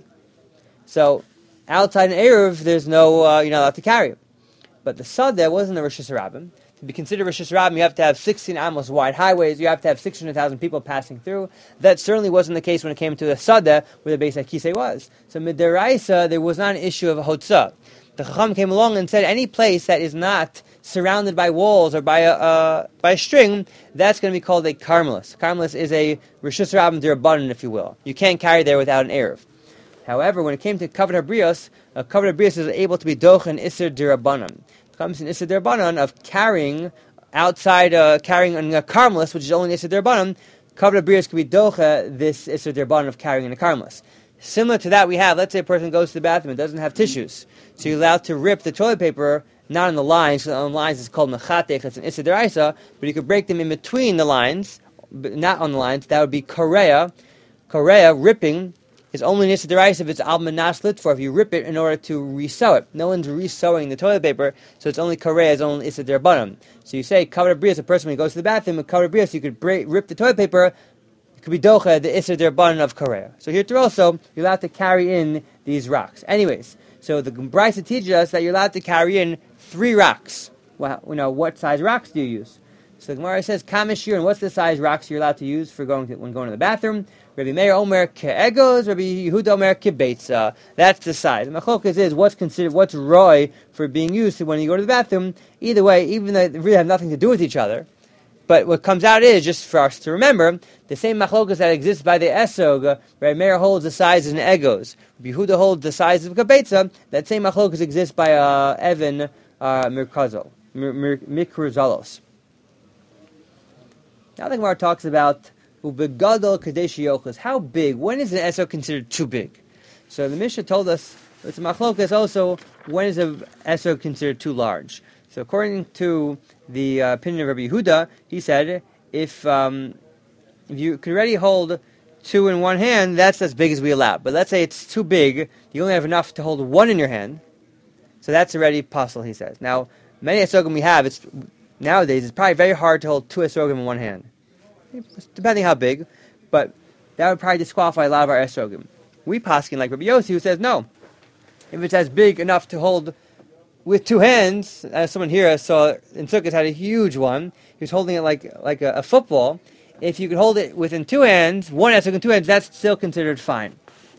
So, outside an Erev, there's no, uh, you're not allowed to carry it. But the Sadeh wasn't a Rosh Hashanah. To be considered Rosh Hashanah, you have to have sixteen Amos wide highways, you have to have six hundred thousand people passing through. That certainly wasn't the case when it came to the Sadeh, where the Beis HaKisei was. So, Midaraisa, there was not an issue of a Hotzah. The Chacham came along and said any place that is not surrounded by walls or by a uh, by a string, that's going to be called a karmelis. Karmelis is a rishus rabim d'rabbanan, if you will. You can't carry there without an erev. However, when it came to covered habrios, a covered habrios is able to be doch and iser d'rabbanan. It comes in iser d'rabbanan of carrying outside, uh, carrying in a karmelis, which is only iser d'rabbanan. Covered habrios can be docha this iser d'rabbanan of carrying in a karmelis. Similar to that, we have, let's say a person goes to the bathroom and doesn't have tissues. So you're allowed to rip the toilet paper, not on the lines, so on the lines it's called mechatech, it's an issa deraisa, but you could break them in between the lines, but not on the lines, that would be korea. Korea, ripping, is only an issa deraisa if it's al manas litfor, if you rip it in order to resew it. No one's resewing the toilet paper, so it's only korea, it's only issa derbanan. So you say, covered abrias, a person when he goes to the bathroom, with covered abrias, you could break, rip the toilet paper, it could be docha, the Isser Derbanan of Korea. So here to also, you're allowed to carry in these rocks. Anyways, so the Brisa teaches us that you're allowed to carry in three rocks. Well, you know, what size rocks do you use? So the Gemara says, Kamishir, and what's the size rocks you're allowed to use for going to, when going to the bathroom? Rabbi Meir Omer Ke'egos, Rabbi Yehuda Omer Ke'beitza. That's the size. And the Chokas is what's considered, what's roy for being used when you go to the bathroom. Either way, even though they really have nothing to do with each other, but what comes out is, just for us to remember, the same machlokas that exists by the esog, uh, Rabbi Meir holds the size of an egos. Rabbi Yehuda holds the size of a kabetza. That same machlokas exists by uh, Evan uh, Mirkazo, Mikruzalos. Now the Gemara talks about ubegadol kadesh yochas. How big? When is an esog considered too big? So the Mishnah told us it's a machlokas also. When is an esog considered too large? So according to the uh, opinion of Rabbi Yehuda, he said, if um, if you could already hold two in one hand, that's as big as we allow. But let's say it's too big, you only have enough to hold one in your hand, so that's already possible, he says. Now, many esrogim we have, it's nowadays, it's probably very hard to hold two esrogim in one hand, depending how big, but that would probably disqualify a lot of our esrogim. We paskin like Rabbi Yossi, who says, no, if it's as big enough to hold with two hands, as someone here I saw in Sukkot had a huge one. He was holding it like like a, a football. If you could hold it within two hands, one esrog in two hands, that's still considered fine.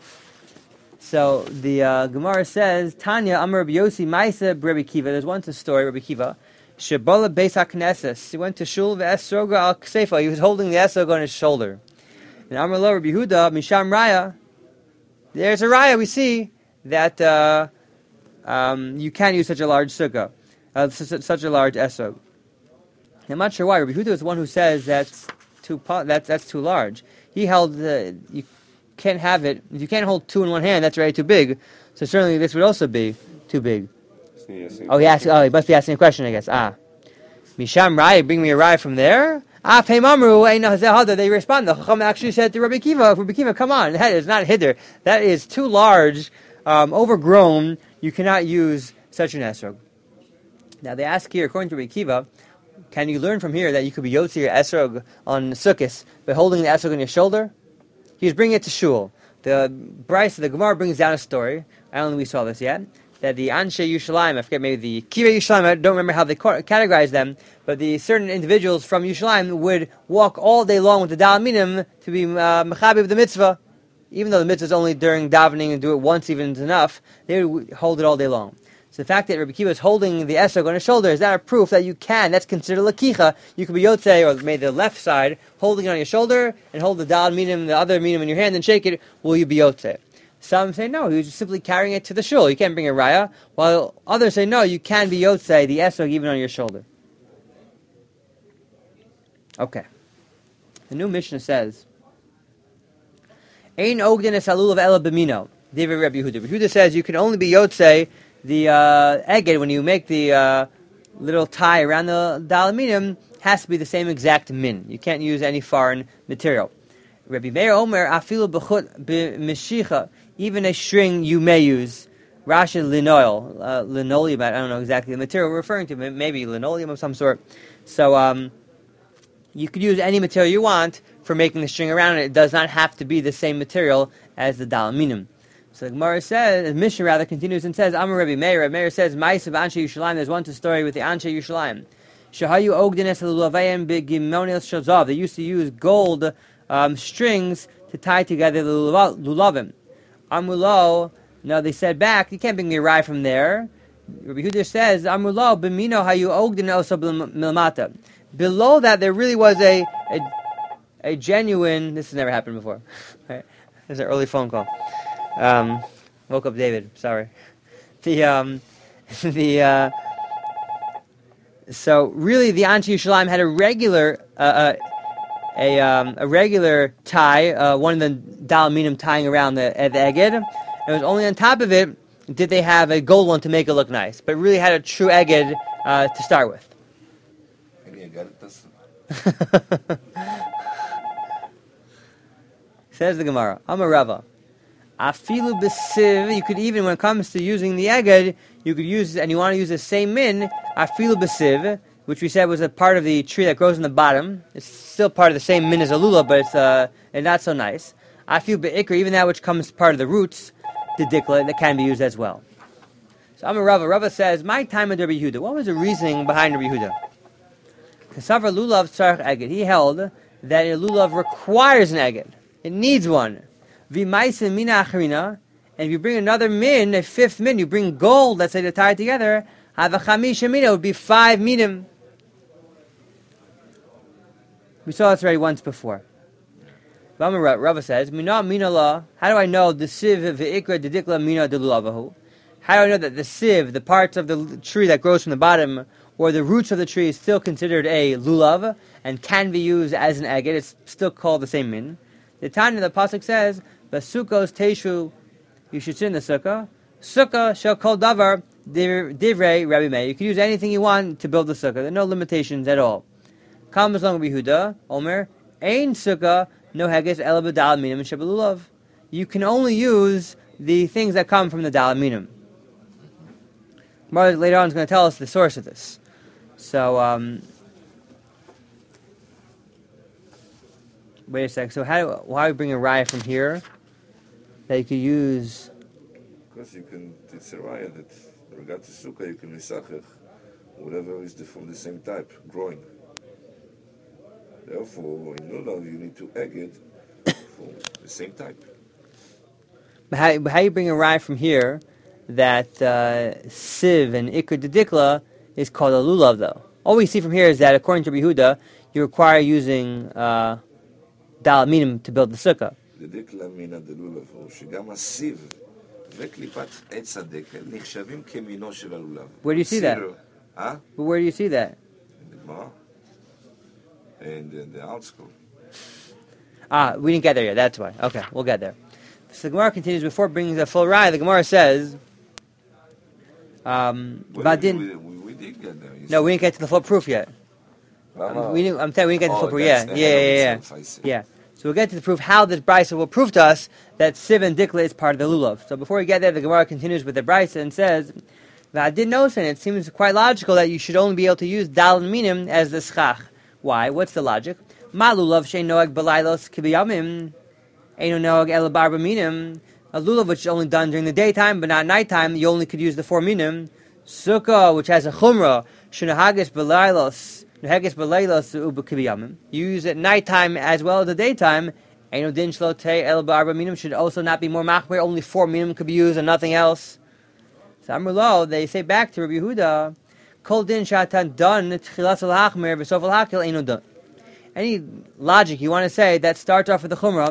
So the uh, Gemara says, Tanya Amar Rabbi Yossi Maisa Rabbi Kiva. There's once a story, Rabbi Kiva. Shebola Beis HaKnesses. He went to Shul v'esroga al Ksefa. He was holding the esrog on his shoulder. And Amar Lo Rabbi Yehuda Misham Raya. There's a Raya. We see that. Uh, Um, you can't use such a large sukkah, uh, such, such a large esrog. I'm not sure why. Rabbi Yehuda is the one who says that's too that's that's too large. He held uh, you can't have it if you can't hold two in one hand. That's already too big. So certainly this would also be too big. Oh, he asked, oh, he must be asking a question, I guess. Ah, Misham Rai, bring me a Rai from there. Ah, Pei Mamru, they respond. The Chacham actually said to Rabbi Kiva, Rabbi Kiva, come on, that is not hidder. That is too large, um, overgrown. You cannot use such an esrog. Now they ask here, according to Rabbi Kiva, can you learn from here that you could be yotzi your esrog on Sukkot by holding the esrog on your shoulder? He's bringing it to shul. The Bryce, the Gemara brings down a story. I don't think we saw this yet. That the Anshe Yushalayim, I forget maybe the Kiva Yushalayim, I don't remember how they categorize them, but the certain individuals from Yushalayim would walk all day long with the Dal Minim to be uh, Mechabi of the mitzvah. Even though the mitzvah is only during davening and do it once even is enough, they would hold it all day long. So the fact that Rabbi Kiva is holding the esrog on his shoulder, is that a proof that you can, that's considered lakicha, you could be yotzei, or maybe the left side, holding it on your shoulder, and hold the dal minim, the other minim in your hand, and shake it, will you be yotzei? Some say no, he was just simply carrying it to the shul. You can't bring a raya. While others say no, you can be yotzei the esrog even on your shoulder. Okay. The new Mishnah says, Ein ogden es halul of ela b'mino. David Rabbi Yehuda. Rabbi Yehuda says you can only be yotzei the uh, eged when you make the uh, little tie around the, the aluminum has to be the same exact min. You can't use any foreign material. Rabbi Meir Omer afilu b'chut b'mishicha. Even a string you may use. Rashi linoil, uh, linoleum. I don't know exactly the material we're referring to. Maybe linoleum of some sort. So um, you could use any material you want for making the string around it. It does not have to be the same material as the dalaminum. So the Gemara says, the Mishnah rather continues and says, Amar Rabbi Meir. Rabbi Meir says, Ma'asav Anshe Yushalayim. There's one story with the Anshe Yushalayim. Shahayu ogden es lulavayim b'gimoniel shazav. They used to use gold um, strings to tie together the lulavim. Amulo, no, they said back, you can't bring me a rye from there. Rabbi Yehuda says, Amulo, b'mino hayu ogden oso b'milamata. Below that, there really was a, a a genuine, this has never happened before. Right? There's an early phone call. Um, woke up David, sorry. The, um, the, uh, so really the Anshe Yushalayim had a regular, uh, uh, a um, a regular tie, uh, one of the dalaminum tying around the, uh, the eged. And it was only on top of it did they have a gold one to make it look nice, but really had a true eged uh, to start with. Says the Gemara, Amar Rava, afilu b'siv. You could even, when it comes to using the eged, you could use, and you want to use the same min, afilu b'siv, which we said was a part of the tree that grows in the bottom. It's still part of the same min as a lulav, but it's uh, and not so nice. Afilu b'ikra, even that which comes part of the roots, the dikla, that can be used as well. So Amar Rava, Rava says, my time with Rabbi Yehuda. What was the reasoning behind Rabbi Yehuda? Kasavar lulav tzarech eged. He held that a lulav requires an eged. It needs one. V'maisin mina achrina. And if you bring another min, a fifth min, you bring gold, let's say to tie it together, have a chamisha mina, it would be five minim. We saw this already once before. Rava says, Mina mina la. How do I know the siv v'ikra dedikla mina delulavahu? How do I know that the siv, the parts of the tree that grows from the bottom, or the roots of the tree, is still considered a lulav and can be used as an agate? It's still called the same min. The Tanya, the pasuk says, "Basukos teshu." You should sit in the sukkah. Sukkah shall call davar divrei Rabbi Meir. You can use anything you want to build the sukkah. There are no limitations at all. Comes along with Yehuda, Omer, Ein sukkah no heges ela b'dal minim and shebelulav. You can only use the things that come from the dal minim. Later on is going to tell us the source of this. So, um, wait a sec. So, how why we bring a raya from here that you could use? Because you can, it's a raya that regard to sukkah, you can misachech whatever is the, from the same type, growing. Therefore, in lulav, you need to egg it from the same type. But how, but how you bring a raya from here that uh, siv and ikr dedikla is called a lulav, though? All we see from here is that, according to Rabbi Yehuda, you require using uh, dal minim to build the sukkah. Dedikla mina de lulav, או שגם הסיב וקליפת עץ הדקל נחשבים כמינו של הלולב. Where do you see that? Huh? But where do you see that? In the Gemara. In the, the outschool. Ah, we didn't get there yet, that's why. Okay, we'll get there. So the Gemara continues, before bringing the full raya, the Gemara says, um, well, we, we, we did get there. No, we didn't get to the full proof yet. Uh, um, we didn't, I'm telling you, we didn't get to the oh, full proof yet. Yeah, yeah, yeah. Yeah. yeah. So we'll get to the proof how this brisa will prove to us that siv and dikla is part of the lulav. So before we get there, the Gemara continues with the brisa and says, I did notice, and it seems quite logical that you should only be able to use dal and minim as the schach. Why? What's the logic? Ma lulav shein noag balaylos kibiyamim eino noag el barba minim. A lulav which is only done during the daytime, but not nighttime, you only could use the four minim. Sukkah, which has a chumrah, shenahagis balaylos, nahagis balaylos uba kibiyamim. You use it at nighttime as well as the daytime. Eino din shlo te el barba minim should also not be more machmir. Only four minim could be used and nothing else. So Amrulo, they say back to Rabbi Yehuda, Kol din shatan done tchilas al hachmer v'sof al hakil eino done. Any logic you want to say that starts off with the chumrah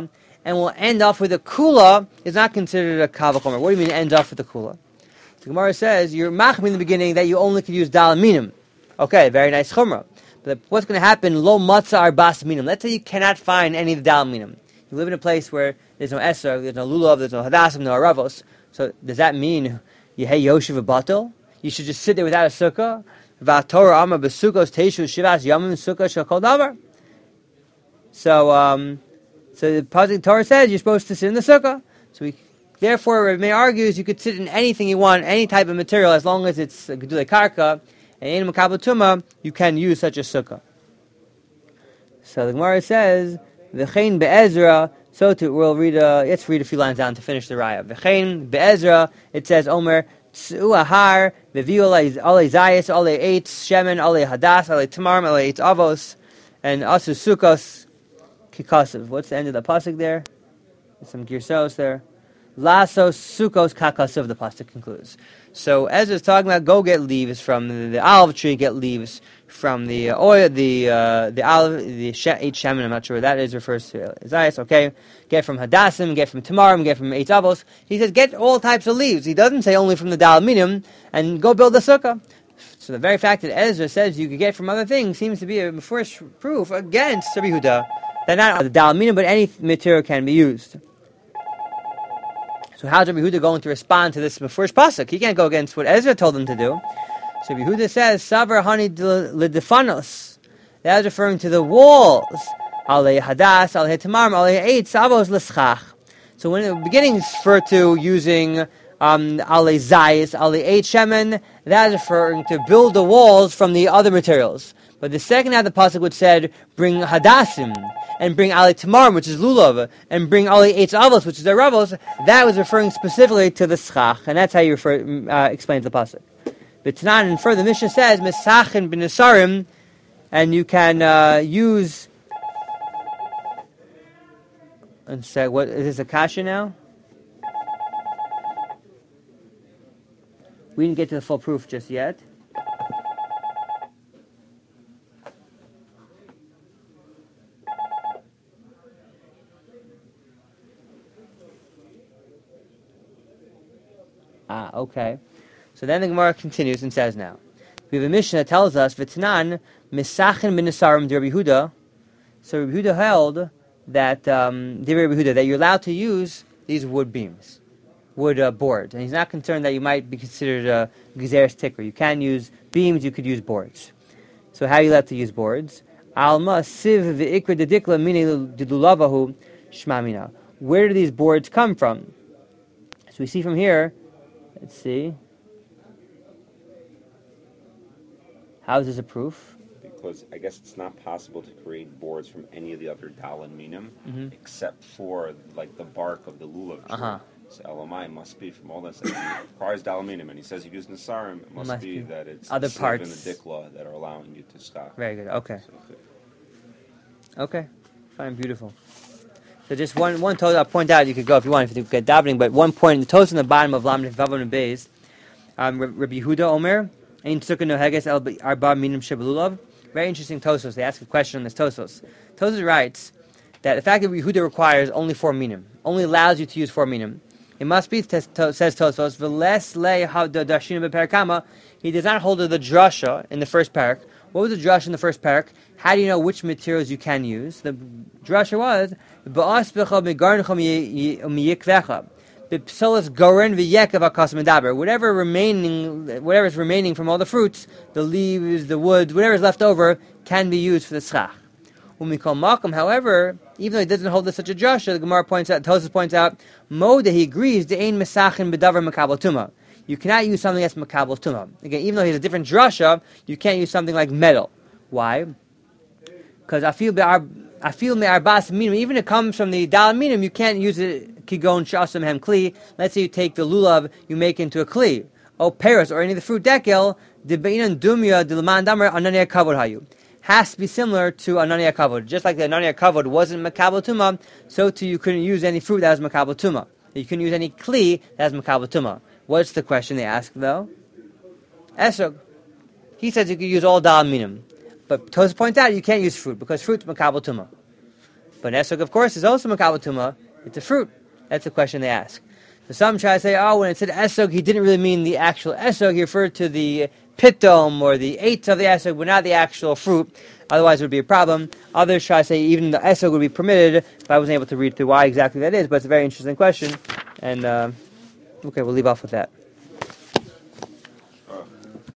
and will end off with a kula is not considered a kal v'chomer. What do you mean end off with a kula? The Gemara says you're machmir in the beginning that you only could use dal minim. Okay, very nice chumrah. But what's going to happen? Lo matzah arbas minim. Let's say you cannot find any of the dal minim. You live in a place where there's no esrog, there's no lulav, there's no hadassim, no aravos. So does that mean you hey yoshiv batel? You should just sit there without a sukkah? V'atorah amar b'sukkos teishu shivas yamim sukkah shakol davar. So, um, so the Pasuk Torah says you're supposed to sit in the sukkah. So we, therefore, Rav Meir argues you could sit in anything you want, any type of material, as long as it's gedulei karka, and in makabel tuma, you can use such a sukkah. So the Gemara says, v'chein be'ezra, so to, we'll read, uh, let's read a few lines down to finish the raya. V'chein be'ezra, it says, Omer, Tzu ahar, v'viu alei zayis, alei eitz, shemen, alei hadas, alei tamarim, alei eitz avos, and asu sukkos, kikasav. What's the end of the pasuk there? There's some girsos there. Lasos sukkos kakasav, the pasuk concludes. So Ezra's talking about go get leaves from the, the olive tree, get leaves from the uh, oil, the uh, the olive, the she, eight shemen. I'm not sure what that is. Refers to Isaiah. Okay, get from hadassim, get from tamarim, get from eitz avos. He says get all types of leaves. He doesn't say only from the dal minim and go build a sukkah. So the very fact that Ezra says you could get from other things seems to be a first proof against Rabbi Yehuda that not the dal minim but any material can be used. So how's Rabbi Yehuda going to respond to this first pasuk? He can't go against what Ezra told him to do. So Rabbi Yehuda says, "Savar hani ledefanos." That is referring to the walls. Alei hadas, alei tamarim, alei eitz avos l'schach. So when the beginning is referred to using um, alei zayis, alei eitz shemen, that is referring to build the walls from the other materials. But the second half of the pasuk which said, bring hadassim, and bring alei tamarim, which is lulav, and bring alei eitz avos, which is aravos, that was referring specifically to the schach, and that's how you refer, uh, explains the pasuk. But Tanan, and further, Mishnah says, Mesachin b'nesarim, and you can uh, use, and say, what, is this a kasha now? We didn't get to the full proof just yet. Ah, okay. So then the Gemara continues and says now, we have a Mishnah that tells us, V'tnan, Mesachin b'nesarim de Rabbi Yehuda. So Rabbi Yehuda held that, um, de Rabbi Yehuda, that you're allowed to use these wood beams, wood uh, boards. And he's not concerned that you might be considered a gezeres ticker. You can use beams, you could use boards. So how are you allowed to use boards? Alma siv v'ikra dedikla mine didulavahu shmamina. Where do these boards come from? So we see from here, let's see. How is this a proof? Because I guess it's not possible to create boards from any of the other dal and minim, mm-hmm. except for like the bark of the lulav tree. Uh-huh. So L M I must be from all that stuff. He requires dal and minim, and he says he uses nasarim. It must, must be, be that it's other the parts and the dikla that are allowing you to stop. Very good. Okay. So, okay. Fine. Beautiful. So just one one toast I'll point out. You could go if you want if you get davening, but one point the toast in the bottom of Lamed Vav and Beis. Um, Rabbi Yehuda Omer. Very interesting Tosos. They ask a question on this Tosos. Tosos writes that the fact that Yehuda requires only four minim, only allows you to use four minim. It must be, says Tosos, v'les le dashina beparakama. He does not hold to the drasha in the first parak. What was the drasha in the first parak? How do you know which materials you can use? The drasha was ba'as b'cha megarncham miyikvecha. Whatever remaining, whatever is remaining from all the fruits, the leaves, the wood, whatever is left over, can be used for the schach. However, even though he doesn't hold to such a drasha, the Gemara points out, Tosas points out, Moda, he agrees, the ein mesachin bedavar makabel tuma. You cannot use something that's makabel tuma. Again, even though he has a different drasha, you can't use something like metal. Why? Because I feel I feel me'arbas minim, even if it comes from the dal minim, you can't use it kigon shasam hem kli. Let's say you take the lulav, you make it into a kli. O peros, or any of the fruit dekel, the beinan dumya dilman damer anania kavod hayu. Has to be similar to anania kavod. Just like the anania kavod wasn't makabel tuma, so too you couldn't use any fruit that was makabel tuma. You couldn't use any kli that was makabel tuma. What's the question they ask though? Esrog. He says you could use all dal minim. But Tosas points out you can't use fruit because fruit's makabel tuma. But Esrog, of course, is also makabel tuma. It's a fruit. That's the question they ask. So some try to say, oh, when it said esog, he didn't really mean the actual esog. He referred to the pitom or the eighth of the esog, but not the actual fruit. Otherwise, it would be a problem. Others try to say even the esog would be permitted, but I wasn't able to read through why exactly that is. But it's a very interesting question. And, uh, okay, we'll leave off with that.